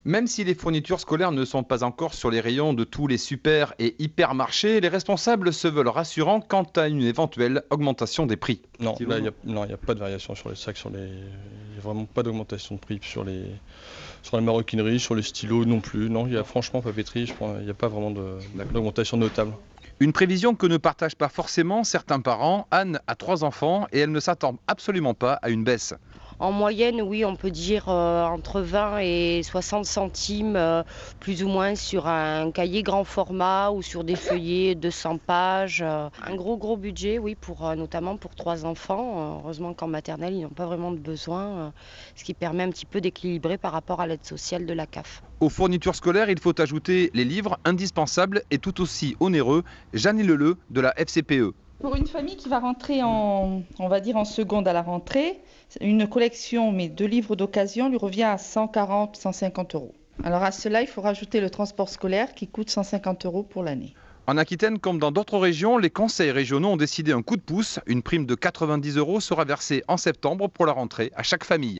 Même si les fournitures scolaires ne sont pas encore sur les rayons de tous les super et hypermarchés, les responsables se veulent rassurants quant à une éventuelle augmentation des prix. Non, là, il n'y a pas de variation sur les sacs, il n'y a vraiment pas d'augmentation de prix sur la maroquinerie, sur les stylos non plus. Non, il y a franchement papeterie, il n'y a pas vraiment d'augmentation notable. Une prévision que ne partagent pas forcément certains parents. Anne a 3 enfants et elle ne s'attend absolument pas à une baisse. En moyenne, oui, on peut dire entre 20 et 60 centimes, plus ou moins sur un cahier grand format ou sur des feuillets de 100 pages. Un gros budget, oui, notamment pour 3 enfants. Heureusement qu'en maternelle, ils n'ont pas vraiment de besoin, ce qui permet un petit peu d'équilibrer par rapport à l'aide sociale de la CAF. Aux fournitures scolaires, il faut ajouter les livres indispensables et tout aussi onéreux. Jeanne Leleu de la FCPE. Pour une famille qui va rentrer on va dire en seconde à la rentrée, une collection mais de livres d'occasion lui revient à 140-150 euros. Alors à cela, il faut rajouter le transport scolaire qui coûte 150 euros pour l'année. En Aquitaine, comme dans d'autres régions, les conseils régionaux ont décidé un coup de pouce. Une prime de 90 euros sera versée en septembre pour la rentrée à chaque famille.